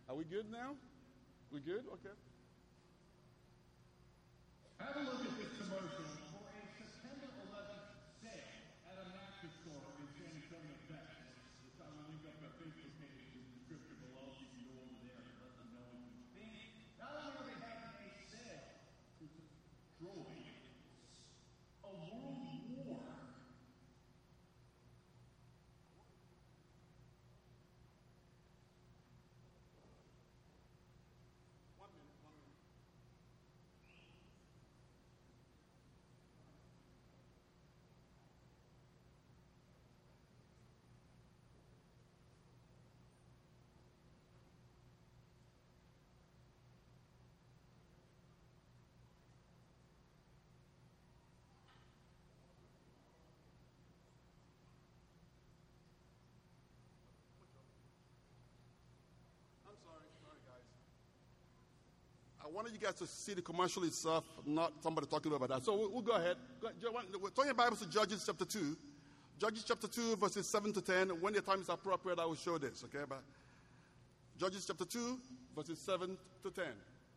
Are we good now? We good? Okay. Have a look at this commercial for a September 11th sale at a mattress store in San Antonio, Texas. I will link up their Facebook page in the description below. You can go over there and let them know what you think. Not only are they having a sale to destroy a world war. I wanted you guys to see the commercial itself, not somebody talking about that. So we'll go ahead. Turn your Bibles to Judges chapter 2. Judges chapter 2, verses 7 to 10. When the time is appropriate, I will show this, okay? But Judges chapter 2, verses 7 to 10.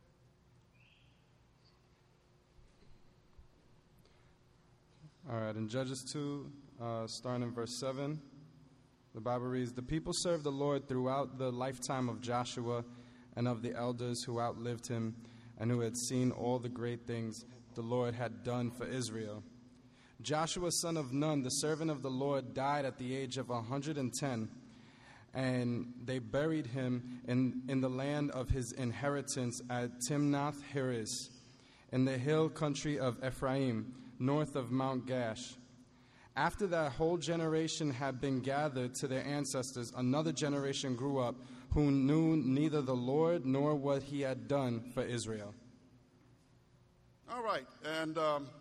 All right, in Judges 2, starting in verse 7, the Bible reads, "The people served the Lord throughout the lifetime of Joshua and of the elders who outlived him and who had seen all the great things the Lord had done for Israel. Joshua, son of Nun, the servant of the Lord, died at the age of 110, and they buried him in the land of his inheritance at Timnath-Heres, in the hill country of Ephraim, north of Mount Gash. After that whole generation had been gathered to their ancestors, another generation grew up who knew neither the Lord nor what he had done for Israel." All right, and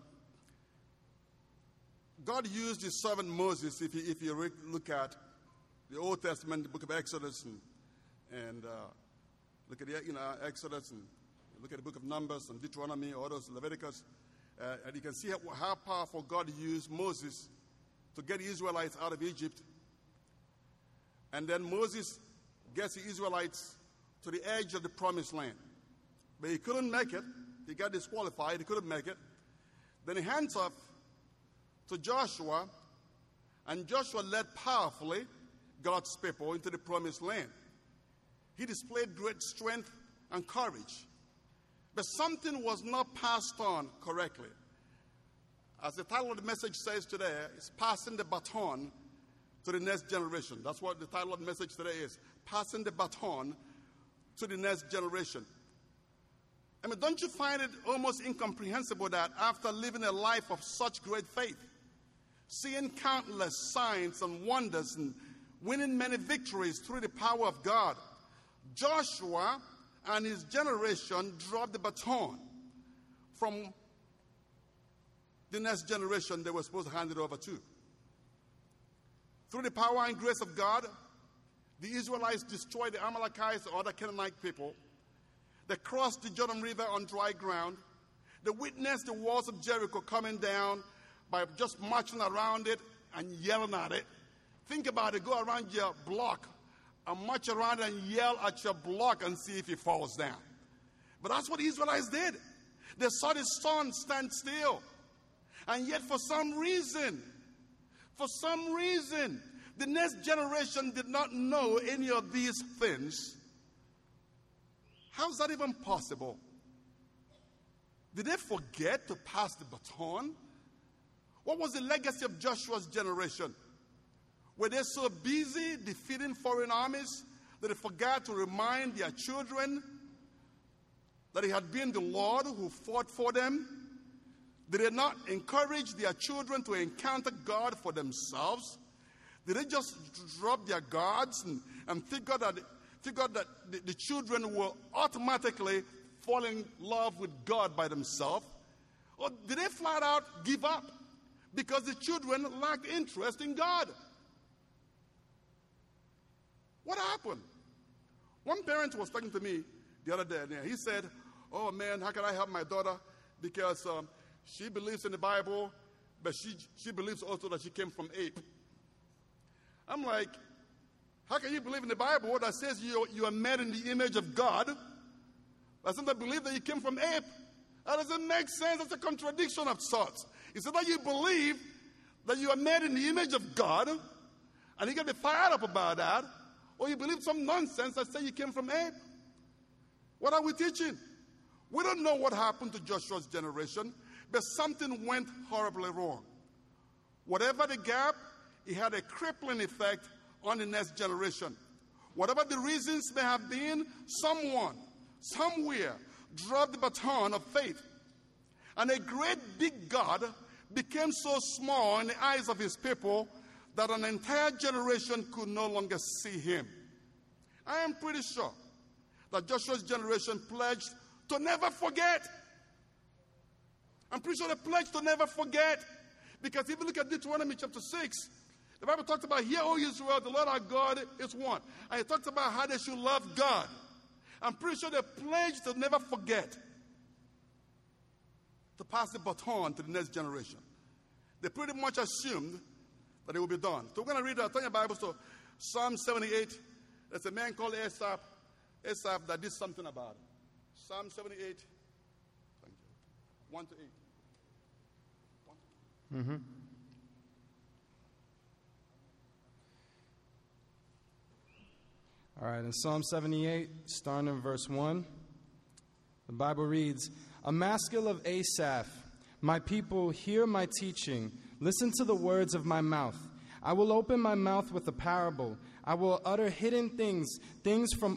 God used his servant Moses, if you look at the Old Testament, the book of Exodus, and look at Exodus, and look at the book of Numbers and Deuteronomy, all those, Leviticus, and you can see how powerful God used Moses to get the Israelites out of Egypt. And then Moses gets the Israelites to the edge of the promised land. But he couldn't make it. He got disqualified. He couldn't make it. Then he hands off to Joshua, and Joshua led powerfully God's people into the promised land. He displayed great strength and courage. But something was not passed on correctly. As the title of the message says today, it's passing the baton to the next generation. That's what the title of the message today is, passing the baton to the next generation. I mean, don't you find it almost incomprehensible that after living a life of such great faith, seeing countless signs and wonders and winning many victories through the power of God, Joshua and his generation dropped the baton from the next generation they were supposed to hand it over to. Through the power and grace of God, the Israelites destroyed the Amalekites and other Canaanite people. They crossed the Jordan River on dry ground. They witnessed the walls of Jericho coming down by just marching around it and yelling at it. Think about it. Go around your block and march around and yell at your block and see if it falls down. But that's what the Israelites did. They saw the sun stand still. And yet for some reason, the next generation did not know any of these things. How's that even possible? Did they forget to pass the baton? What was the legacy of Joshua's generation? Were they so busy defeating foreign armies that they forgot to remind their children that it had been the Lord who fought for them? Did they not encourage their children to encounter God for themselves? Did they just drop their guards and figure that the children will automatically fall in love with God by themselves? Or did they flat out give up because the children lacked interest in God? What happened? One parent was talking to me the other day, and he said, "Oh man, how can I help my daughter? Because she believes in the Bible, but she believes also that she came from ape." I'm like, How can you believe in the Bible that says you are made in the image of God, but some believe that you came from ape? That doesn't make sense. That's a contradiction of sorts. It's that you believe that you are made in the image of God, and you get be fired up about that, or you believe some nonsense that say you came from ape. What are we teaching? We don't know what happened to Joshua's generation, but something went horribly wrong. Whatever the gap, it had a crippling effect on the next generation. Whatever the reasons may have been, someone, somewhere, dropped the baton of faith. And a great big God became so small in the eyes of his people that an entire generation could no longer see him. I am pretty sure that Joshua's generation pledged to never forget. I'm pretty sure they pledged to never forget. Because if you look at Deuteronomy chapter 6, the Bible talks about, "Hear, O Israel, the Lord our God is one." And it talks about how they should love God. I'm pretty sure they pledged to never forget, to pass the baton to the next generation. They pretty much assumed that it will be done. So we're going to read, turn your Bibles to Psalm 78. There's a man called Asaph that did something about it. Psalm 78, thank you, 1 to 8. Mm-hmm. All right, in Psalm 78, starting in verse 1, the Bible reads, "A maskil of Asaph, my people, hear my teaching. Listen to the words of my mouth. I will open my mouth with a parable. I will utter hidden things from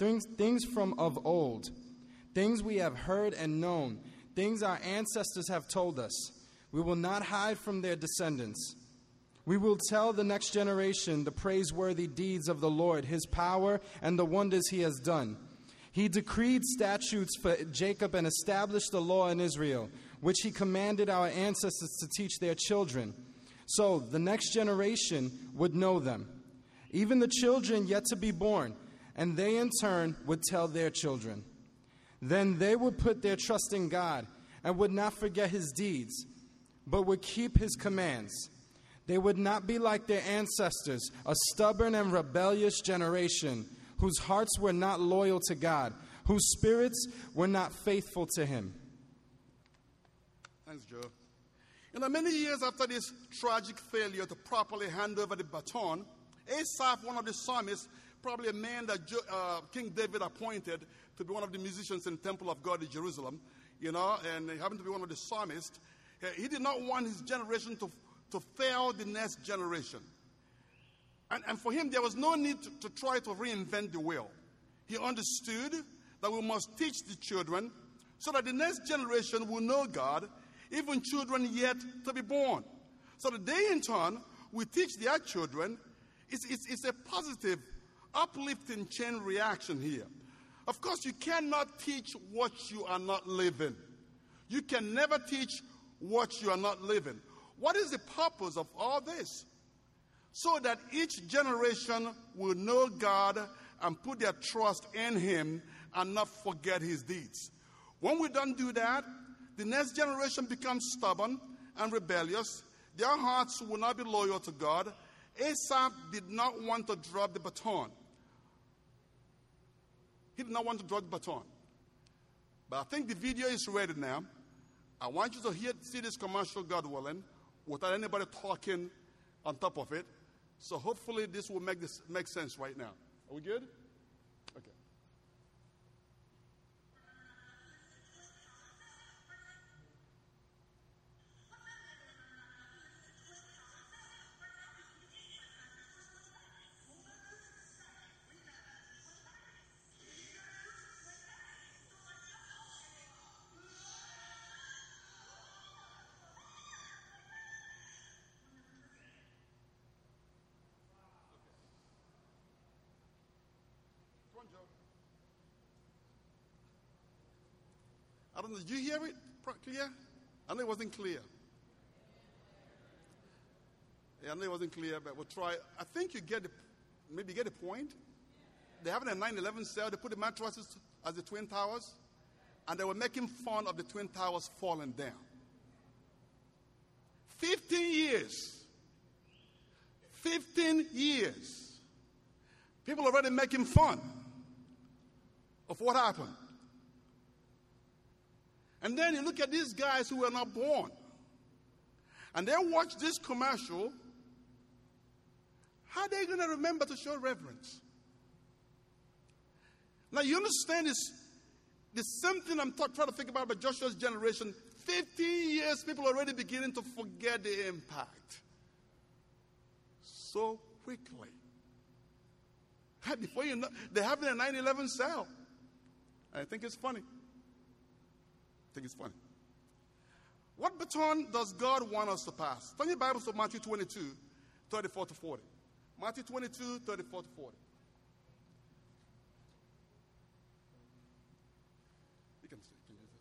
of old, things we have heard and known, things our ancestors have told us. We will not hide from their descendants. We will tell the next generation the praiseworthy deeds of the Lord, his power and the wonders he has done. He decreed statutes for Jacob and established the law in Israel, which he commanded our ancestors to teach their children, so the next generation would know them, even the children yet to be born, and they in turn would tell their children. Then they would put their trust in God and would not forget his deeds, but would keep his commands. They would not be like their ancestors, a stubborn and rebellious generation, whose hearts were not loyal to God, whose spirits were not faithful to him." Thanks, Joe. Many years after this tragic failure to properly hand over the baton, Asaph, one of the psalmists, probably a man that King David appointed to be one of the musicians in the temple of God in Jerusalem, and he happened to be one of the psalmists. He did not want his generation to fail the next generation. And for him, there was no need to try to reinvent the wheel. He understood that we must teach the children so that the next generation will know God, even children yet to be born. So that they, in turn, will teach their children. It's a positive, uplifting chain reaction here. Of course, you cannot teach what you are not living. You can never teach what you are not living. What is the purpose of all this? So that each generation will know God and put their trust in him and not forget his deeds. When we don't do that, the next generation becomes stubborn and rebellious. Their hearts will not be loyal to God. Asaph did not want to drop the baton. He did not want to drop the baton. But I think the video is ready now. I want you to see this commercial, God willing, without anybody talking on top of it. So hopefully this will make sense right now. Are we good? Okay. I don't know, did you hear it clear? I know it wasn't clear. Yeah, I know it wasn't clear, but we'll try. I think you maybe get the point. They have a 9/11 sale. They put the mattresses as the Twin Towers, and they were making fun of the Twin Towers falling down. 15 years. 15 years. People are already making fun of what happened. And then you look at these guys who were not born, and they watch this commercial. How are they going to remember to show reverence? Now, you understand this, the same thing I'm trying to think about Joshua's generation. 50 years, people are already beginning to forget the impact so quickly. Before you know, they're having a 9/11 sale. I think it's funny. What baton does God want us to pass? Turn your Bibles to Matthew 22, 34 to 40. Matthew 22, 34 to 40. You can use this.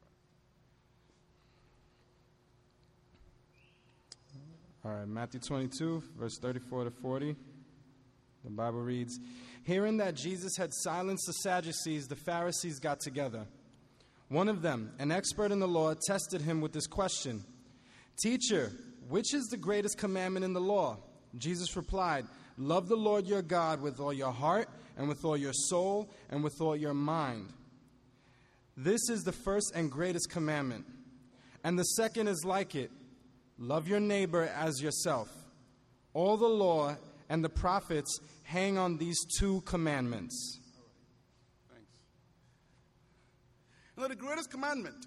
All right, Matthew 22, verse 34 to 40. The Bible reads, "Hearing that Jesus had silenced the Sadducees, the Pharisees got together. One of them, an expert in the law, tested him with this question, 'Teacher, which is the greatest commandment in the law?' Jesus replied, 'Love the Lord your God with all your heart and with all your soul and with all your mind. This is the first and greatest commandment. And the second is like it. Love your neighbor as yourself. All the law and the prophets hang on these two commandments.'" Thanks. You know, the greatest commandment.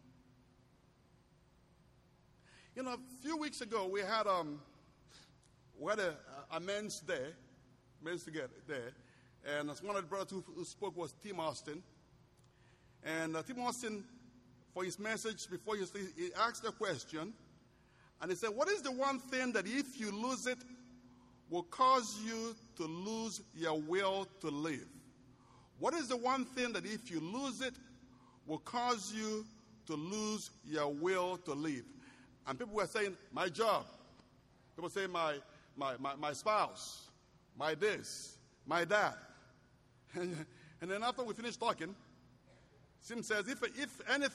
You know, a few weeks ago we had a men's day, men's together day, and one of the brothers who spoke was Tim Austin. And Tim Austin, for his message before he asked a question, and he said, "What is the one thing that if you lose it will cause you to lose your will to live? What is the one thing that if you lose it will cause you to lose your will to live?" And people were saying, "My job." People say, my spouse, my this, my that. And then after we finished talking, Sim says, if it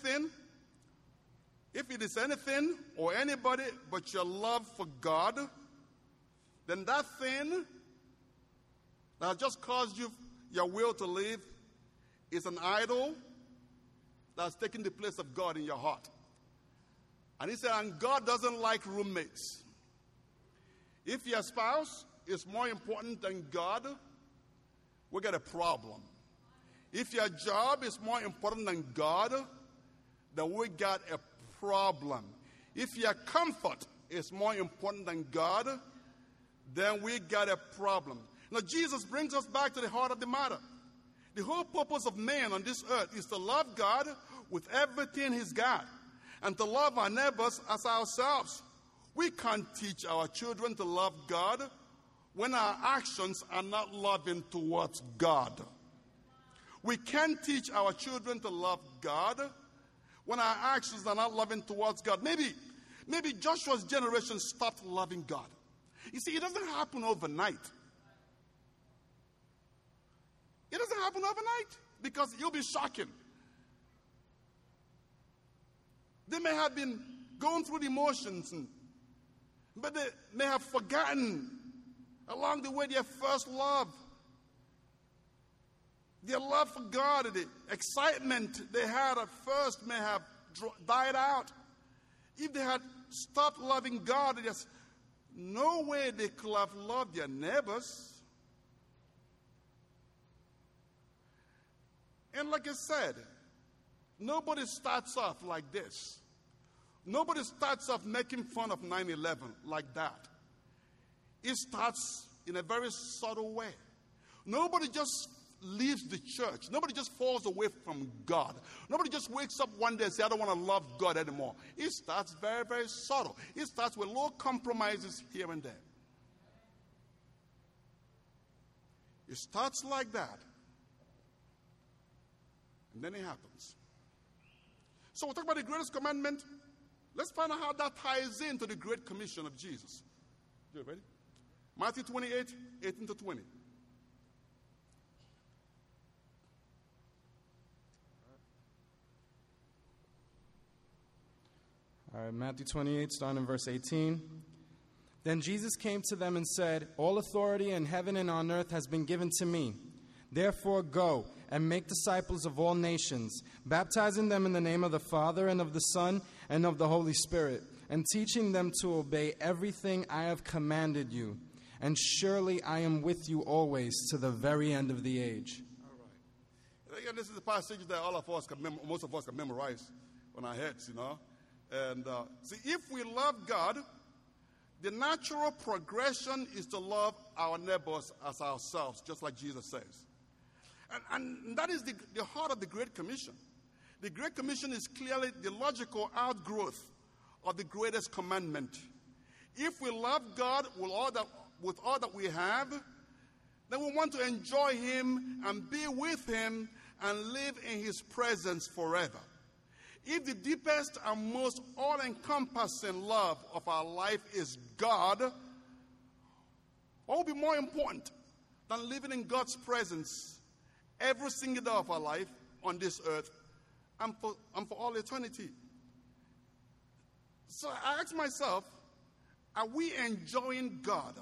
is anything or anybody but your love for God, then that thing that just caused you your will to live is an idol that's taking the place of God in your heart. And he said, and God doesn't like roommates. If your spouse is more important than God, we got a problem. If your job is more important than God, then we got a problem. If your comfort is more important than God, then we got a problem. Now, Jesus brings us back to the heart of the matter. The whole purpose of man on this earth is to love God with everything he's got and to love our neighbors as ourselves. We can't teach our children to love God when our actions are not loving towards God. We can't teach our children to love God when our actions are not loving towards God. Maybe Joshua's generation stopped loving God. You see, it doesn't happen overnight. It doesn't happen overnight because it'll be shocking. They may have been going through the motions, but they may have forgotten along the way their first love. Their love for God, the excitement they had at first may have died out. If they had stopped loving God, there's no way they could have loved their neighbors. And like I said, nobody starts off like this. Nobody starts off making fun of 9/11 like that. It starts in a very subtle way. Nobody just leaves the church. Nobody just falls away from God. Nobody just wakes up one day and says, I don't want to love God anymore. It starts very, very subtle. It starts with little compromises here and there. It starts like that. And then it happens. So we'll talk about the greatest commandment. Let's find out how that ties into the Great Commission of Jesus. You ready? Matthew 28, 18 to 20. All right, Matthew 28, starting in verse 18. Then Jesus came to them and said, "All authority in heaven and on earth has been given to me. Therefore go and make disciples of all nations, baptizing them in the name of the Father and of the Son and of the Holy Spirit, and teaching them to obey everything I have commanded you. And surely I am with you always to the very end of the age." All right. Again, this is a passage that all of us most of us can memorize on our heads, you know. And see, if we love God, the natural progression is to love our neighbors as ourselves, just like Jesus says. And that is the heart of the Great Commission. The Great Commission is clearly the logical outgrowth of the greatest commandment. If we love God with all that we have, then we want to enjoy Him and be with Him and live in His presence forever. If the deepest and most all-encompassing love of our life is God, what will be more important than living in God's presence every single day of our life on this earth and for all eternity? So I ask myself, are we enjoying God?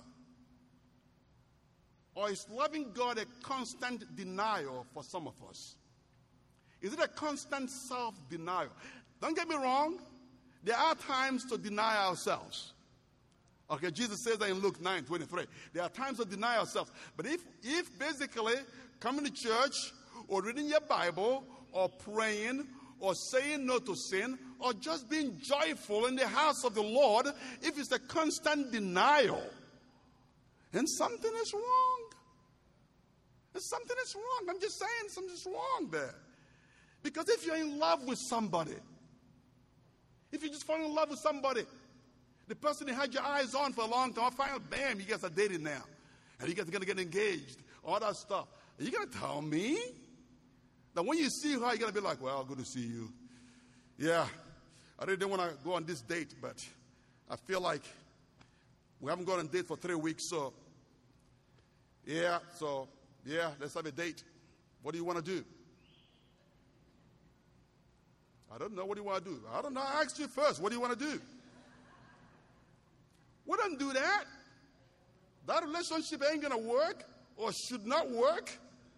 Or is loving God a constant denial for some of us? Is it a constant self-denial? Don't get me wrong. There are times to deny ourselves. Okay, Jesus says that in Luke 9:23. There are times to deny ourselves. But if basically coming to church or reading your Bible or praying or saying no to sin or just being joyful in the house of the Lord, if it's a constant denial, then something is wrong. Something is wrong. I'm just saying something's wrong there. Because if you're in love with somebody, if you just fall in love with somebody, the person you had your eyes on for a long time, finally, bam, you guys are dating now. And you guys are going to get engaged, all that stuff. Are you going to tell me that when you see her, you're going to be like, well, good to see you. Yeah, I really didn't want to go on this date, but I feel like we haven't gone on a date for 3 weeks, so yeah, let's have a date. What do you want to do? I don't know. What do you want to do? I don't know. I asked you first. What do you want to do? We don't do that. That relationship ain't going to work or should not work.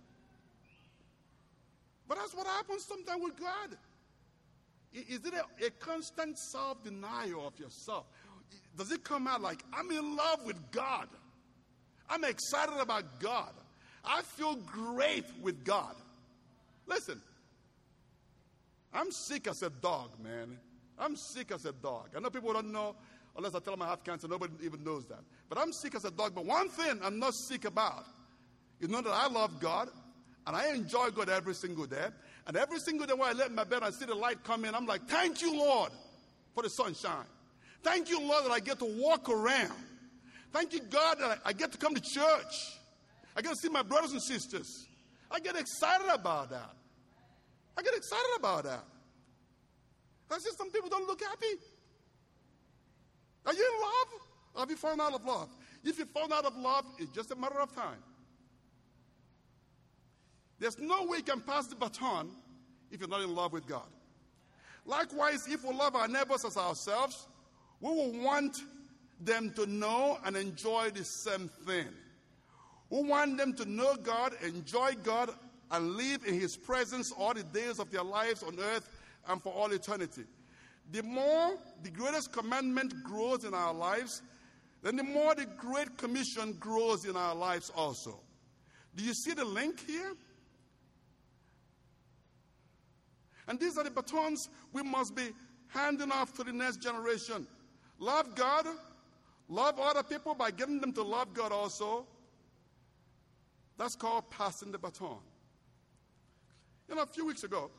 But that's what happens sometimes with God. Is it a constant self-denial of yourself? Does it come out like, I'm in love with God. I'm excited about God. I feel great with God. Listen. I'm sick as a dog, man. I'm sick as a dog. I know people don't know, unless I tell them I have cancer. Nobody even knows that. But I'm sick as a dog. But one thing I'm not sick about is know that I love God, and I enjoy God every single day. And every single day when I lay in my bed and see the light come in, I'm like, thank you, Lord, for the sunshine. Thank you, Lord, that I get to walk around. Thank you, God, that I get to come to church. I get to see my brothers and sisters. I get excited about that. I get excited about that. That's just some people don't look happy. Are you in love? Or have you fallen out of love? If you've fallen out of love, it's just a matter of time. There's no way you can pass the baton if you're not in love with God. Likewise, if we love our neighbors as ourselves, we will want them to know and enjoy the same thing. We want them to know God, enjoy God, and live in His presence all the days of their lives on earth and for all eternity. The more the greatest commandment grows in our lives, then the more the Great Commission grows in our lives also. Do you see the link here? And these are the batons we must be handing off to the next generation. Love God, love other people by getting them to love God also. That's called passing the baton. A few weeks ago,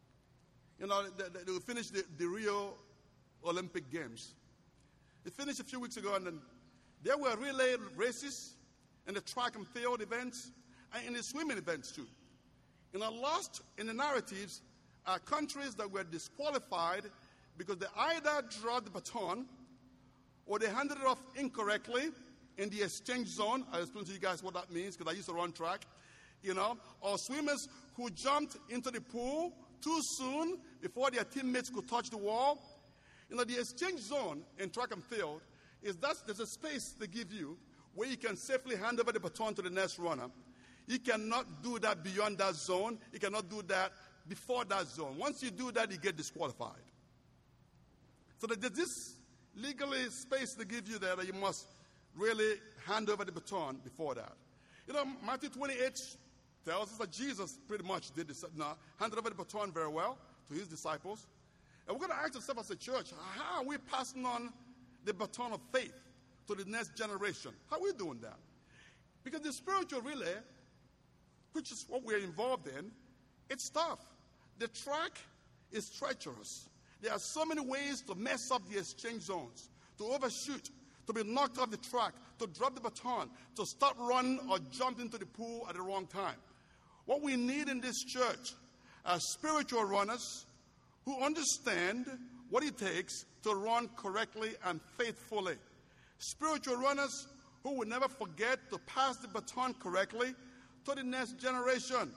they finished the Rio Olympic Games. They finished a few weeks ago, and then there were relay races and the track and field events and in the swimming events too. Lost in the narratives are countries that were disqualified because they either dropped the baton or they handed it off incorrectly in the exchange zone. I'll explain to you guys what that means because I used to run track. Or swimmers who jumped into the pool too soon before their teammates could touch the wall. The exchange zone in track and field is that there's a space they give you where you can safely hand over the baton to the next runner. You cannot do that beyond that zone. You cannot do that before that zone. Once you do that, you get disqualified. So there's this legally space they give you there that you must really hand over the baton before that. You know, Matthew 28 tells us that Jesus pretty much did this, handed over the baton very well to his disciples. And we're going to ask ourselves as a church, how are we passing on the baton of faith to the next generation? How are we doing that? Because the spiritual relay, which is what we're involved in, it's tough. The track is treacherous. There are so many ways to mess up the exchange zones, to overshoot, to be knocked off the track, to drop the baton, to stop running or jump into the pool at the wrong time. What we need in this church are spiritual runners who understand what it takes to run correctly and faithfully. Spiritual runners who will never forget to pass the baton correctly to the next generation.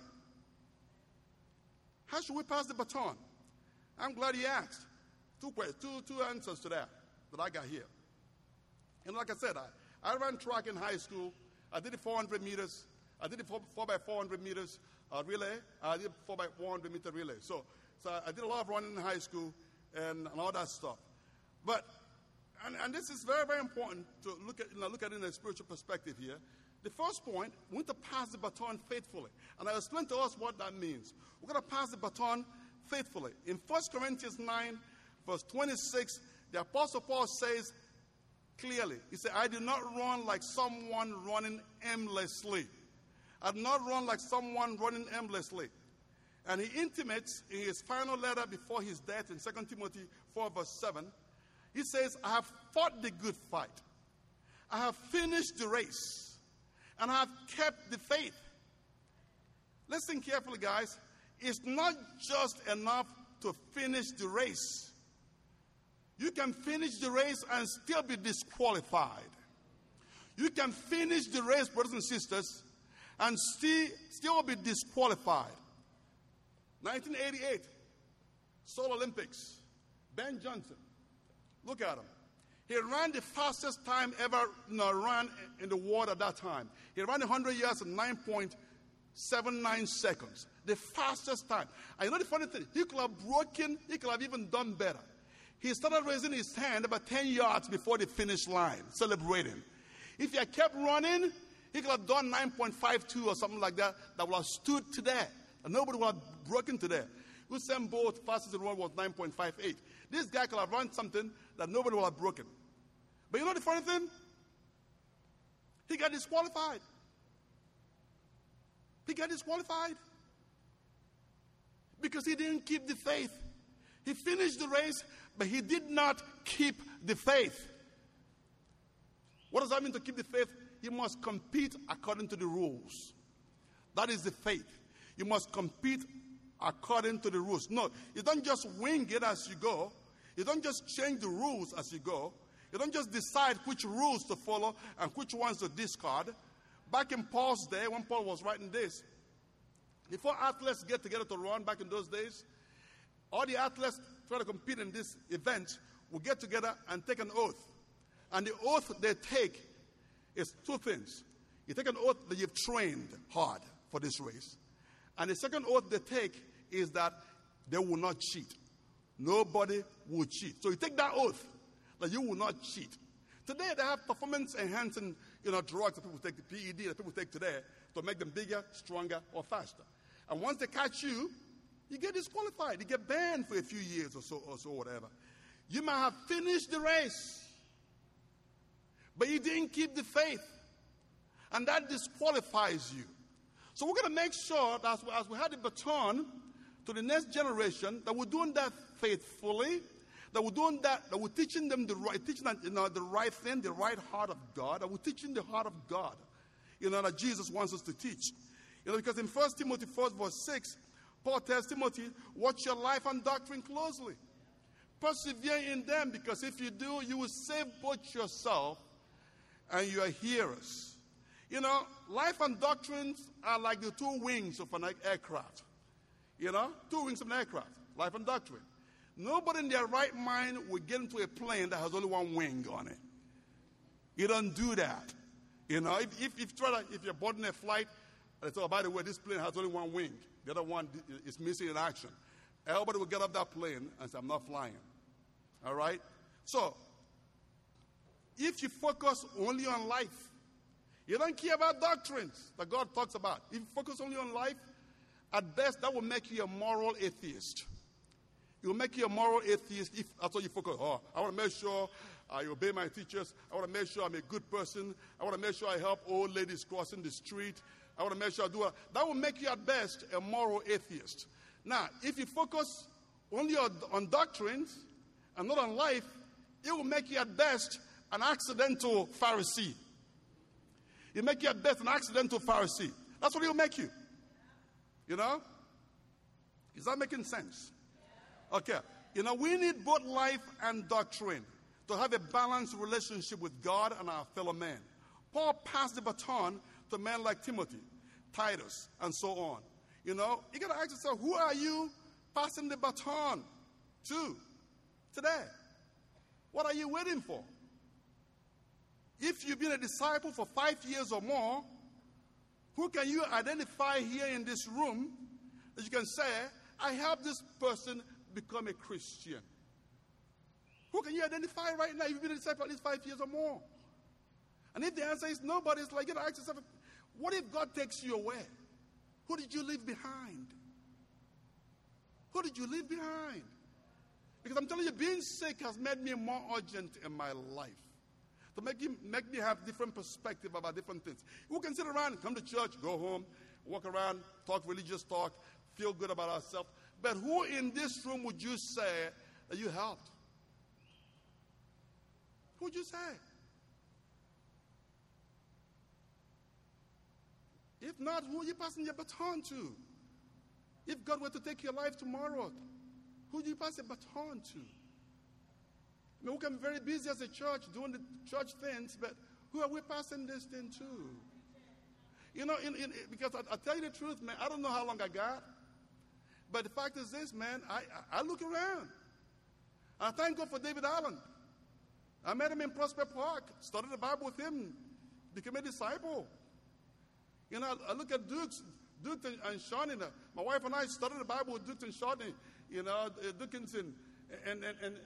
How should we pass the baton? I'm glad you asked. Two answers to that I got here. And like I said, I ran track in high school. I did the 400 meters. I did the 4x400 meters relay. I did 4x400 meter relay. So I did a lot of running in high school and all that stuff. But, and this is very, very important to look at it in a spiritual perspective here. The first point, we need to pass the baton faithfully. And I'll explain to us what that means. We're going to pass the baton faithfully. In 1 Corinthians 9, verse 26, the Apostle Paul says clearly, he said, I do not run like someone running aimlessly. I do not run like someone running aimlessly. And he intimates in his final letter before his death in 2 Timothy 4, verse 7, he says, I have fought the good fight. I have finished the race. And I have kept the faith. Listen carefully, guys. It's not just enough to finish the race. You can finish the race and still be disqualified. You can finish the race, brothers and sisters, and still be disqualified. 1988, Seoul Olympics. Ben Johnson. Look at him. He ran the fastest time ever ran in the world at that time. He ran 100 yards in 9.79 seconds. The fastest time. And you know the funny thing? He could have broken, he could have even done better. He started raising his hand about 10 yards before the finish line, celebrating. If he had kept running, he could have done 9.52 or something like that, that would have stood today. And nobody would have broken today. Usain Bolt, fastest in the world was 9.58. This guy could have run something that nobody would have broken. But you know the funny thing? He got disqualified. He got disqualified because he didn't keep the faith. He finished the race, but he did not keep the faith. What does that mean to keep the faith? You must compete according to the rules. That is the faith. You must compete according to the rules. No, you don't just wing it as you go. You don't just change the rules as you go. You don't just decide which rules to follow and which ones to discard. Back in Paul's day, when Paul was writing this, before athletes get together to run back in those days, all the athletes try to compete in this event will get together and take an oath. And the oath they take is two things. You take an oath that you've trained hard for this race. And the second oath they take is that they will not cheat. Nobody will cheat. So you take that oath that you will not cheat. Today they have performance-enhancing, drugs that people take, the PED that people take today to make them bigger, stronger, or faster. And once they catch you, you get disqualified. You get banned for a few years or so, whatever. You might have finished the race, but you didn't keep the faith, and that disqualifies you. So we're going to make sure that as we have the baton to the next generation, that we're doing that faithfully, that we're doing that we're teaching them the right thing, the right heart of God, that we're teaching the heart of God, that Jesus wants us to teach. Because in 1 Timothy 4, verse 6, Paul tells Timothy, watch your life and doctrine closely. Persevere in them, because if you do, you will save both yourself and your hearers. Life and doctrines are like the two wings of an aircraft. Two wings of an aircraft, life and doctrine. Nobody in their right mind will get into a plane that has only one wing on it. You don't do that. If you're boarding a flight, and say, oh, by the way, this plane has only one wing. The other one is missing in action. Everybody will get off that plane and say, I'm not flying. All right? So, if you focus only on life, you don't care about doctrines that God talks about. If you focus only on life, at best, that will make you a moral atheist. It will make you a moral atheist if that's all you focus on. Oh, I want to make sure I obey my teachers. I want to make sure I'm a good person. I want to make sure I help old ladies crossing the street. I want to make sure I do it. That will make you at best a moral atheist. Now, if you focus only on doctrines and not on life, it will make you at best an accidental Pharisee. It will make you at best an accidental Pharisee. That's what it will make you. You know? Is that making sense? Okay. You know, we need both life and doctrine to have a balanced relationship with God and our fellow men. Paul passed the baton to men like Timothy, Titus, and so on. You know, you got to ask yourself, who are you passing the baton to today? What are you waiting for? If you've been a disciple for 5 years or more, who can you identify here in this room that you can say, I helped this person become a Christian? Who can you identify right now if you've been a disciple for at least 5 years or more? And if the answer is nobody, it's like you got to ask yourself, what if God takes you away? Who did you leave behind? Who did you leave behind? Because I'm telling you, being sick has made me more urgent in my life. To make me have different perspective about different things. Who can sit around, come to church, go home, walk around, talk religious talk, feel good about ourselves. But who in this room would you say that you helped? Who would you say? If not, who are you passing your baton to? If God were to take your life tomorrow, who do you pass a baton to? I mean, we can be very busy as a church doing the church things, but who are we passing this thing to? You know, because I tell you the truth, man, I don't know how long I got, but the fact is this, man, I look around. I thank God for David Allen. I met him in Prosper Park, studied the Bible with him, became a disciple. You know, I look at Duke and Shawnee. My wife and I studied the Bible with Duke and Shawnee. You know, Dickinson and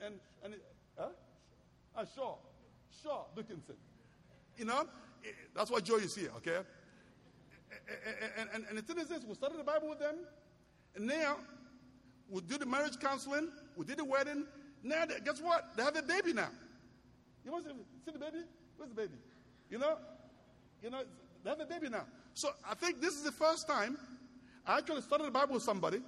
Shaw Dickinson. You know, that's why Joy is here, okay? And the thing is this, we studied the Bible with them, and now we do the marriage counseling, we did the wedding. Now, guess what? They have a baby now. You want to see the baby? Where's the baby? You know, they have a baby now. So I think this is the first time I actually studied the Bible with somebody.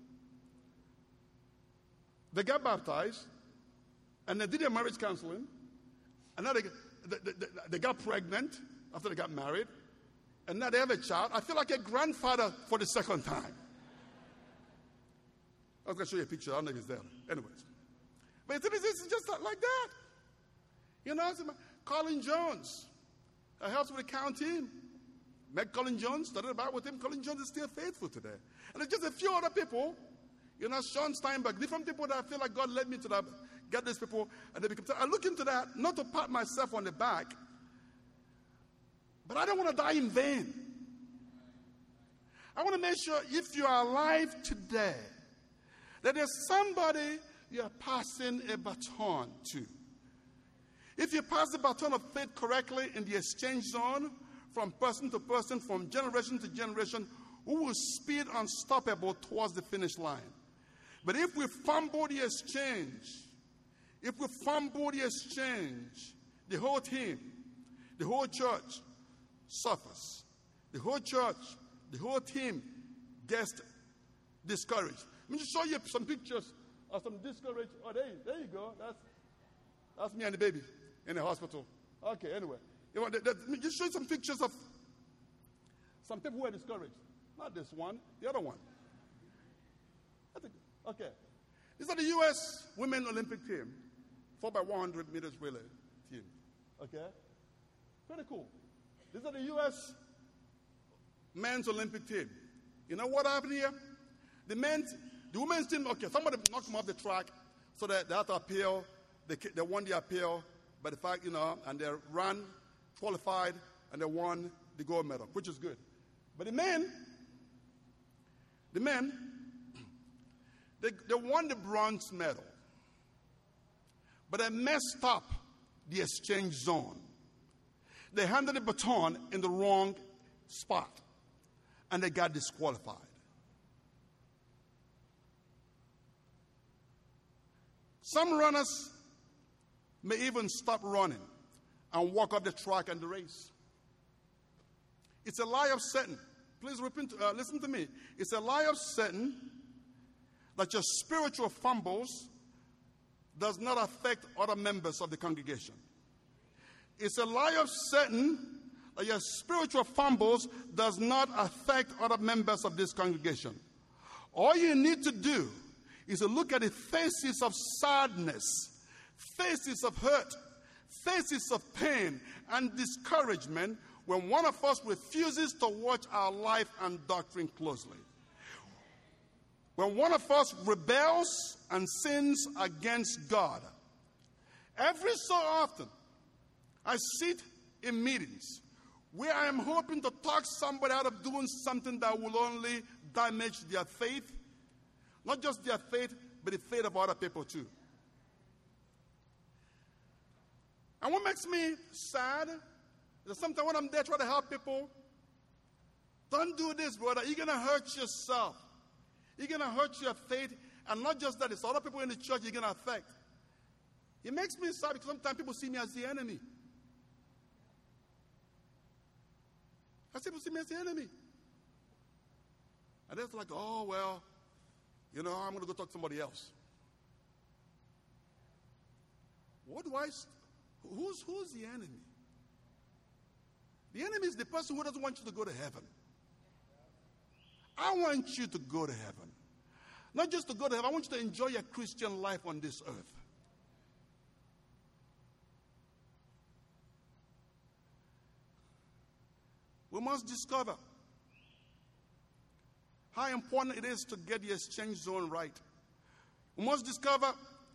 They got baptized, and they did their marriage counseling, and now they got pregnant after they got married, and now they have a child. I feel like a grandfather for the second time. I was going to show you a picture. I don't know if it's there. Anyways. But it's just like that. You know, Colin Jones. I helped with the count team. Met Colin Jones, studied the Bible with him. Colin Jones is still faithful today. And there's just a few other people, you know, Sean Steinberg, different people that I feel like God led me to that, get these people, and they become. I look into that, not to pat myself on the back, but I don't want to die in vain. I want to make sure if you are alive today, that there's somebody you're passing a baton to. If you pass the baton of faith correctly in the exchange zone, from person to person, from generation to generation, we will speed unstoppable towards the finish line. But if we fumble the exchange, the whole team, the whole church suffers. The whole church, the whole team gets discouraged. Let me just show you some pictures of some discouraged. Oh, there you go. That's me and the baby in the hospital. Okay, anyway. Just show you some pictures of some people who are discouraged. Not this one, the other one. Okay. These are the U.S. Women Olympic team, 4x100 meters relay team. Okay? Pretty cool. These are the U.S. men's Olympic team. You know what happened here? The women's team, okay, somebody knocked them off the track so that they had to appeal. They won the appeal. by the fact, and they ran, qualified, and they won the gold medal, which is good. But the men, they won the bronze medal, but they messed up the exchange zone. They handed the baton in the wrong spot, and they got disqualified. Some runners may even stop running and walk up the track and the race. It's a lie of Satan. Please listen to me. It's a lie of Satan that your spiritual fumbles does not affect other members of the congregation. It's a lie of Satan that your spiritual fumbles does not affect other members of this congregation. All you need to do is to look at the faces of sadness, faces of hurt, faces of pain and discouragement when one of us refuses to watch our life and doctrine closely. When one of us rebels and sins against God. Every so often, I sit in meetings where I am hoping to talk somebody out of doing something that will only damage their faith. Not just their faith, but the faith of other people too. And what makes me sad is that sometimes when I'm there trying to help people, don't do this, brother. You're going to hurt yourself. You're going to hurt your faith. And not just that, it's other people in the church you're going to affect. It makes me sad because sometimes people see me as the enemy. People see me as the enemy. And it's like, oh, well, I'm going to go talk to somebody else. Who's the enemy? The enemy is the person who doesn't want you to go to heaven. I want you to go to heaven. Not just to go to heaven, I want you to enjoy your Christian life on this earth. We must discover how important it is to get the exchange zone right. We must discover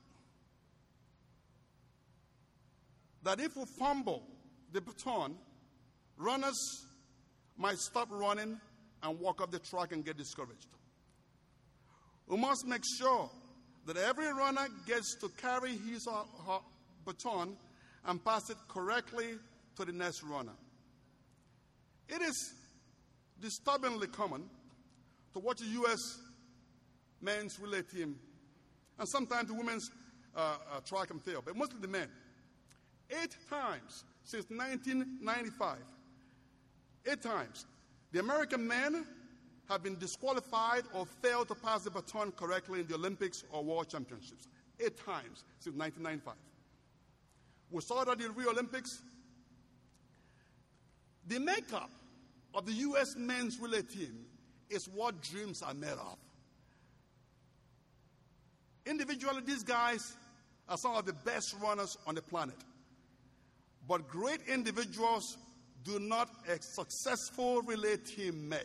that if we fumble the baton, runners might stop running and walk up the track and get discouraged. We must make sure that every runner gets to carry his or her baton and pass it correctly to the next runner. It is disturbingly common to watch a U.S. men's relay team, and sometimes the women's track and field, but mostly the men. 8 times since 1995, 8 times, the American men have been disqualified or failed to pass the baton correctly in the Olympics or World Championships. 8 times since 1995. We saw that in the Rio Olympics. The makeup of the U.S. men's relay team is what dreams are made of. Individually, these guys are some of the best runners on the planet. But great individuals do not a successful relay team make.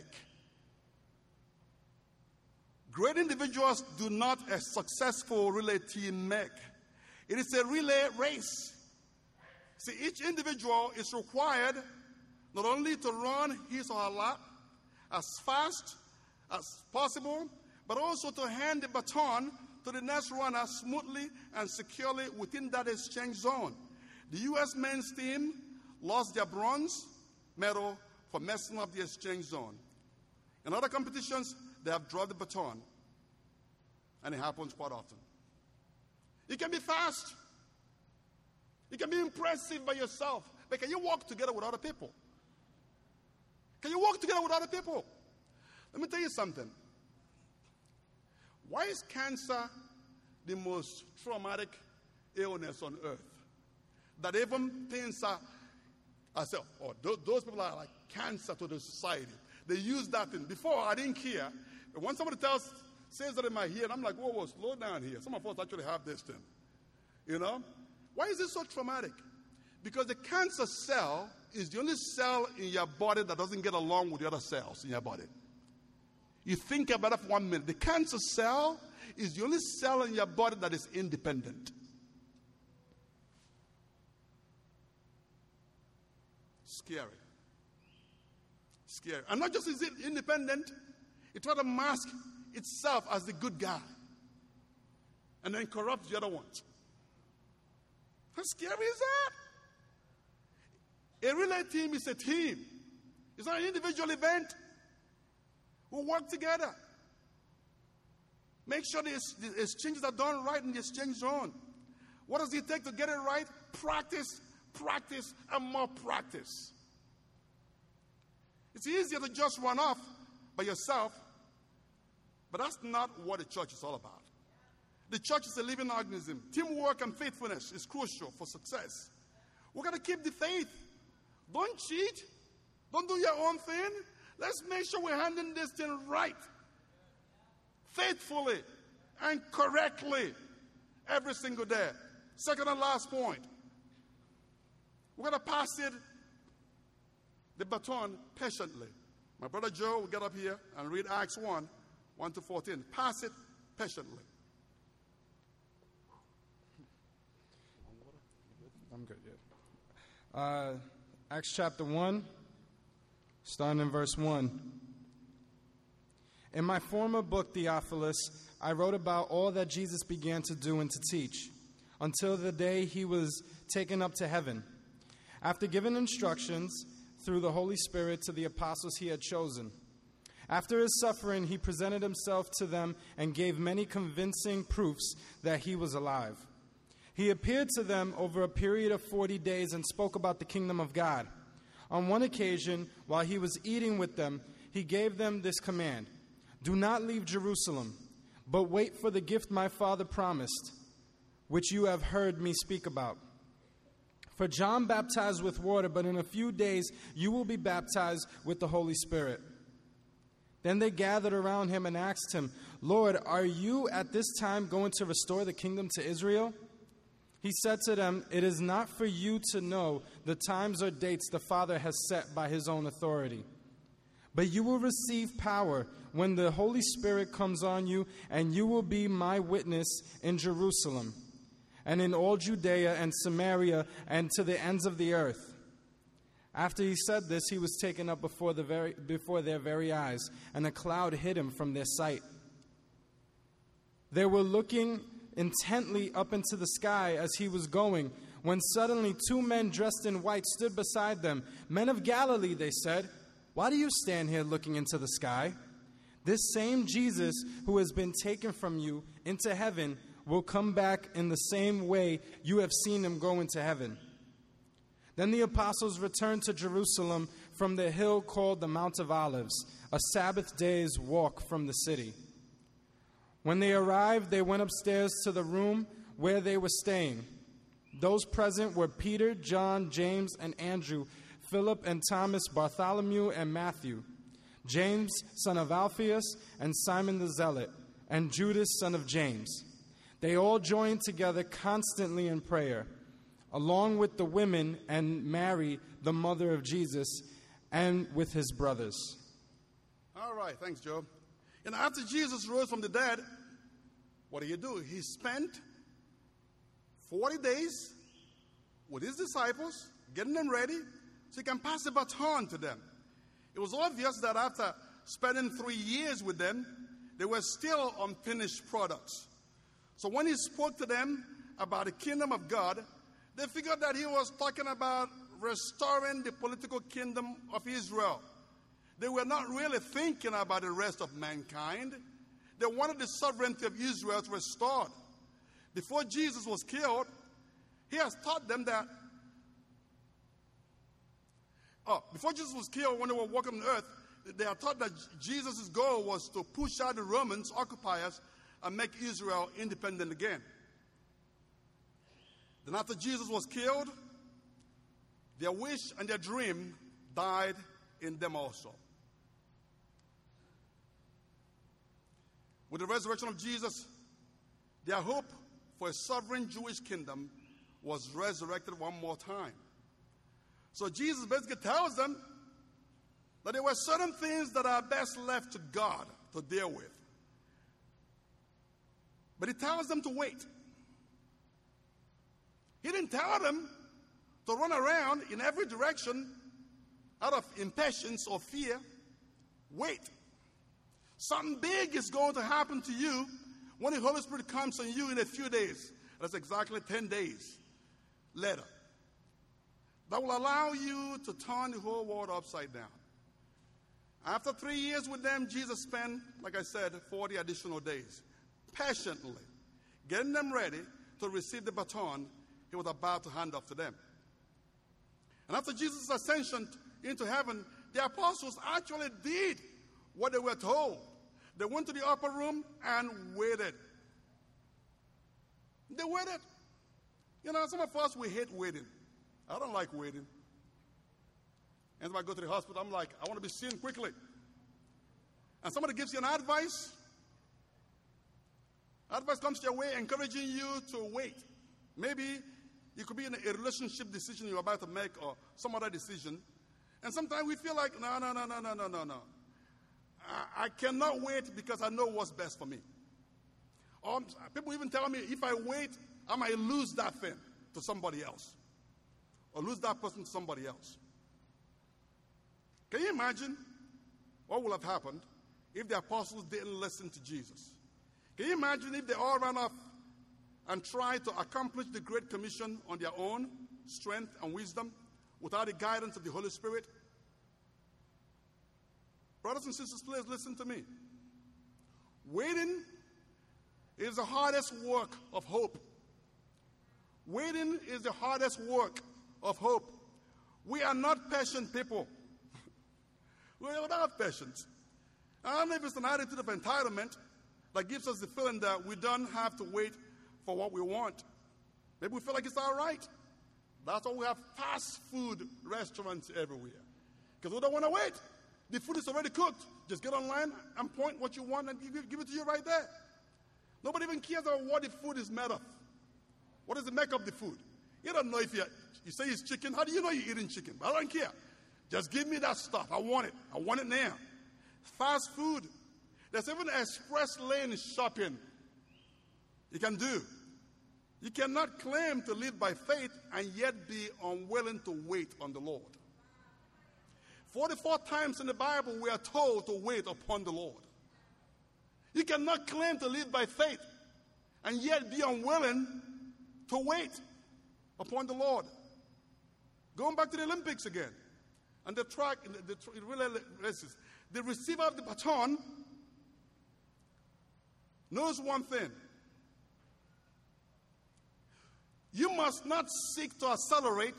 Great individuals do not a successful relay team make. It is a relay race. See, each individual is required not only to run his or her lap as fast as possible, but also to hand the baton to the next runner smoothly and securely within that exchange zone. The U.S. men's team lost their bronze medal for messing up the exchange zone. In other competitions, they have dropped the baton, and it happens quite often. You can be fast. You can be impressive by yourself, but can you walk together with other people? Can you walk together with other people? Let me tell you something. Why is cancer the most traumatic illness on earth? That even things are, those people are like cancer to the society. They use that thing. Before, I didn't care. But when somebody says that in my ear, I'm like, whoa, slow down here. Some of us actually have this thing. Why is it so traumatic? Because the cancer cell is the only cell in your body that doesn't get along with the other cells in your body. You think about it for 1 minute. The cancer cell is the only cell in your body that is independent. Scary. Scary. And not just is it independent, it tries to mask itself as the good guy and then corrupt the other ones. How scary is that? A relay team is a team. It's not an individual event. We work together. Make sure the exchanges are done right in the exchange zone. What does it take to get it right? Practice, practice, and more practice. It's easier to just run off by yourself, but that's not what the church is all about. The church is a living organism. Teamwork and faithfulness is crucial for success. We've got to keep the faith. Don't cheat. Don't do your own thing. Let's make sure we're handling this thing right, faithfully, and correctly every single day. Second and last point. We're going to pass the baton patiently. My brother Joe will get up here and read Acts 1:1-14. Pass it patiently. I'm good, yeah. Acts chapter 1, starting in verse 1. In my former book, Theophilus, I wrote about all that Jesus began to do and to teach, until the day he was taken up to heaven, after giving instructions through the Holy Spirit to the apostles he had chosen. After his suffering, he presented himself to them and gave many convincing proofs that he was alive. He appeared to them over a period of 40 days and spoke about the kingdom of God. On one occasion, while he was eating with them, he gave them this command: "Do not leave Jerusalem, but wait for the gift my Father promised, which you have heard me speak about. For John baptized with water, but in a few days you will be baptized with the Holy Spirit." Then they gathered around him and asked him, "Lord, are you at this time going to restore the kingdom to Israel?" He said to them, "It is not for you to know the times or dates the Father has set by his own authority. But you will receive power when the Holy Spirit comes on you, and you will be my witness in Jerusalem, and in all Judea and Samaria, and to the ends of the earth." After he said this, he was taken up before their very eyes, and a cloud hid him from their sight. They were looking intently up into the sky as he was going, when suddenly 2 men dressed in white stood beside them. "Men of Galilee," they said, "why do you stand here looking into the sky? This same Jesus who has been taken from you into heaven will come back in the same way you have seen him go into heaven." Then the apostles returned to Jerusalem from the hill called the Mount of Olives, a Sabbath day's walk from the city. When they arrived, they went upstairs to the room where they were staying. Those present were Peter, John, James, and Andrew, Philip and Thomas, Bartholomew and Matthew, James, son of Alphaeus, and Simon the Zealot, and Judas, son of James. They all joined together constantly in prayer, along with the women and Mary, the mother of Jesus, and with his brothers. All right, thanks, Joe. And after Jesus rose from the dead, what did he do? He spent 40 days with his disciples, getting them ready so he can pass the baton to them. It was obvious that after spending 3 years with them, they were still unfinished products. So when he spoke to them about the kingdom of God, they figured that he was talking about restoring the political kingdom of Israel. They were not really thinking about the rest of mankind. They wanted the sovereignty of Israel to restored. Before Jesus was killed, he has taught them that. Before Jesus was killed, when they were walking on earth, they are taught that Jesus' goal was to push out the Romans, occupiers, and make Israel independent again. Then after Jesus was killed, their wish and their dream died in them also. With the resurrection of Jesus, their hope for a sovereign Jewish kingdom was resurrected one more time. So Jesus basically tells them that there were certain things that are best left to God to deal with. But he tells them to wait. He didn't tell them to run around in every direction out of impatience or fear, wait. Something big is going to happen to you when the Holy Spirit comes on you in a few days. That's exactly 10 days later. That will allow you to turn the whole world upside down. After 3 years with them, Jesus spent, like I said, 40 additional days, patiently getting them ready to receive the baton he was about to hand off to them. And after Jesus' ascension into heaven, the apostles actually did what they were told. They went to the upper room and waited. They waited. You know, some of us, we hate waiting. I don't like waiting. And if I go to the hospital, I'm like, I want to be seen quickly. And somebody gives you an advice. Advice comes your way encouraging you to wait. Maybe it could be in a relationship decision you're about to make or some other decision. And sometimes we feel like, no. I cannot wait because I know what's best for me. Or people even tell me if I wait, I might lose that thing to somebody else. Or lose that person to somebody else. Can you imagine what would have happened if the apostles didn't listen to Jesus? Can you imagine if they all ran off and tried to accomplish the Great Commission on their own strength and wisdom without the guidance of the Holy Spirit? Brothers and sisters, please listen to me. Waiting is the hardest work of hope. Waiting is the hardest work of hope. We are not patient people. We don't have patience. I don't know if it's an attitude of entitlement that gives us the feeling that we don't have to wait for what we want. Maybe we feel like it's all right. That's why we have fast food restaurants everywhere. Because we don't want to wait. The food is already cooked. Just get online and point what you want and give it to you right there. Nobody even cares about what the food is made of. What does it make of the food? You don't know if you say it's chicken. How do you know you're eating chicken? I don't care. Just give me that stuff. I want it. I want it now. Fast food. There's even express lane shopping you can do. You cannot claim to live by faith and yet be unwilling to wait on the Lord. 44 times in the Bible we are told to wait upon the Lord. You cannot claim to live by faith and yet be unwilling to wait upon the Lord. Going back to the Olympics again, and the track, the relay races, the receiver of the baton knows one thing. You must not seek to accelerate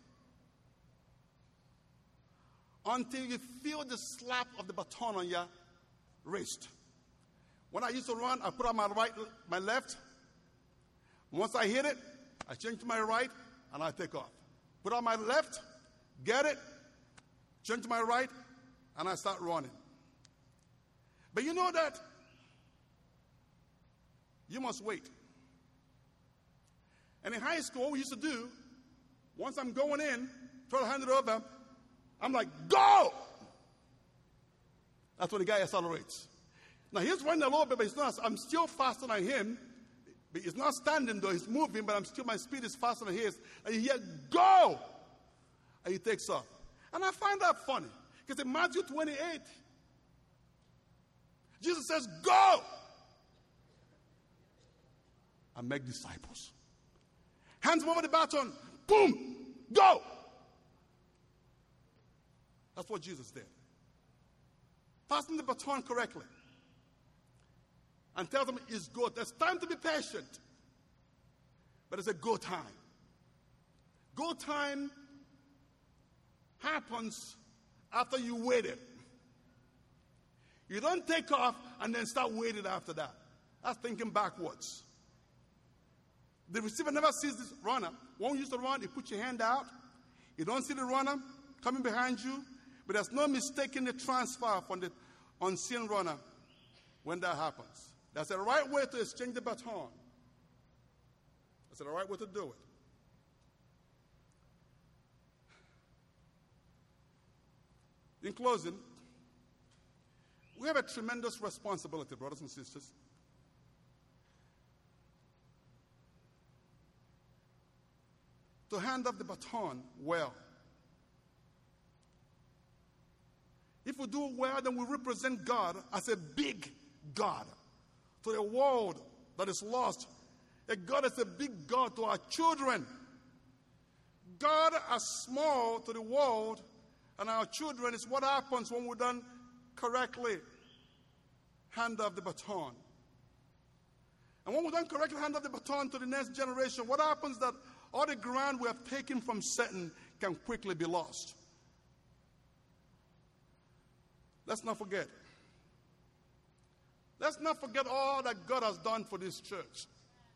until you feel the slap of the baton on your wrist. When I used to run, I put on my left. Once I hit it, I change to my right, and I take off. Put on my left, get it, change to my right, and I start running. But you know that you must wait. And in high school, what we used to do, once I'm going in, try to hand it over, I'm like, go! That's when the guy accelerates. Now, he's running a little bit, but it's not, I'm still faster than him. He's not standing, though. He's moving, but my speed is faster than his. And you hear, go! And he takes off. And I find that funny. Because in Matthew 28, Jesus says, go! And make disciples. Hands him over the baton. Boom! Go! That's what Jesus did. Passing the baton correctly. And tells them it's good. There's time to be patient. But it's a go time. Go time happens after you waited. You don't take off and then start waiting after that. That's thinking backwards. The receiver never sees this runner. When you used to run, you put your hand out. You don't see the runner coming behind you. But there's no mistaking the transfer from the unseen runner when that happens. That's the right way to exchange the baton. That's the right way to do it. In closing, we have a tremendous responsibility, brothers and sisters. To hand off the baton well. If we do well, then we represent God as a big God to a world that is lost. A God is a big God to our children. God as small to the world and our children is what happens when we don't correctly hand off the baton. And when we don't correctly hand off the baton to the next generation, what happens that all the ground we have taken from Satan can quickly be lost. Let's not forget. Let's not forget all that God has done for this church.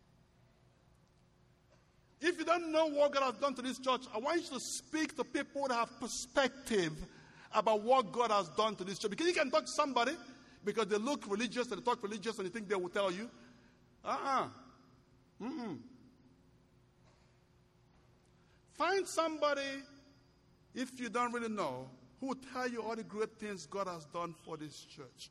If you don't know what God has done to this church, I want you to speak to people that have perspective about what God has done to this church. Because you can talk to somebody because they look religious and they talk religious and you think they will tell you. Find somebody, if you don't really know, who will tell you all the great things God has done for this church.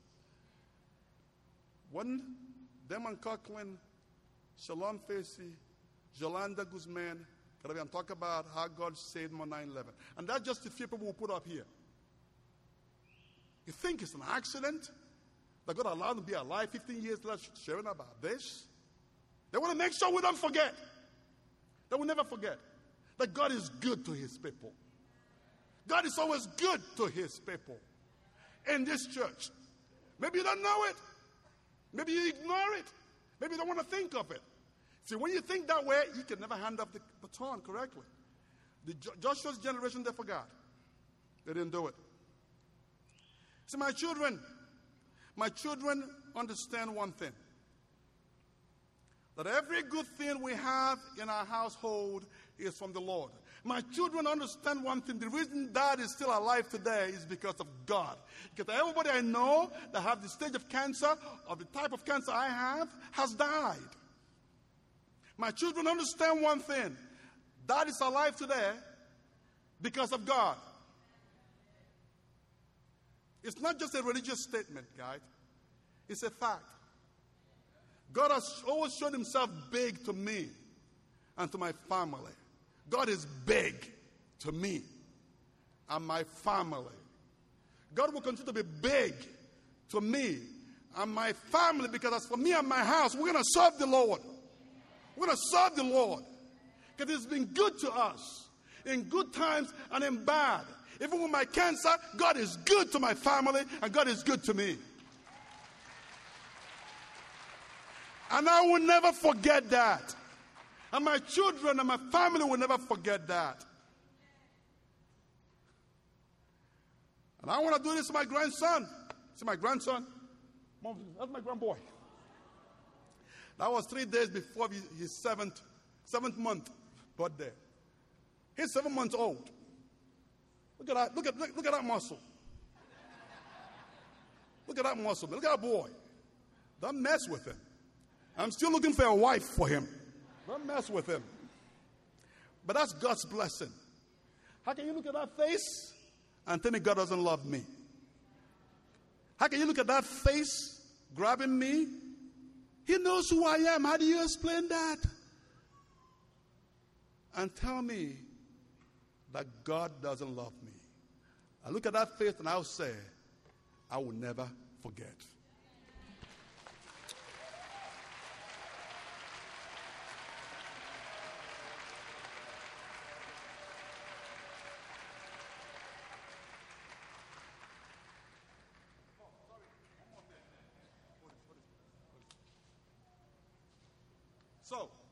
When Damon Coughlin, Shalom Facey, Yolanda Guzman, and talk about how God saved them on 9/11. And that's just a few people who put up here. You think it's an accident that God allowed them to be alive 15 years later sharing about this? They want to make sure we don't forget. That we never forget that God is good to his people. God is always good to his people in this church. Maybe you don't know it. Maybe you ignore it. Maybe you don't want to think of it. See, when you think that way, you can never hand off the baton correctly. Joshua's generation, they forgot. They didn't do it. See, my children understand one thing. That every good thing we have in our household is from the Lord. My children understand one thing. The reason Dad is still alive today is because of God. Because everybody I know that have the stage of cancer, of the type of cancer I have, has died. My children understand one thing. Dad is alive today because of God. It's not just a religious statement, guys. It's a fact. God has always shown himself big to me and to my family. God is big to me and my family. God will continue to be big to me and my family, because as for me and my house, we're going to serve the Lord. We're going to serve the Lord because it's been good to us in good times and in bad. Even with my cancer, God is good to my family and God is good to me. And I will never forget that. And my children and my family will never forget that. And I want to do this to my grandson. See my grandson? Mom, that's my grandboy. That was 3 days before his seventh month birthday. He's 7 months old. Look at that. Look at that muscle. Look at that muscle. Look at that boy. Don't mess with him. I'm still looking for a wife for him. Don't mess with him. But that's God's blessing. How can you look at that face and tell me God doesn't love me? How can you look at that face grabbing me? He knows who I am. How do you explain that? And tell me that God doesn't love me. I look at that face and I'll say, I will never forget. So,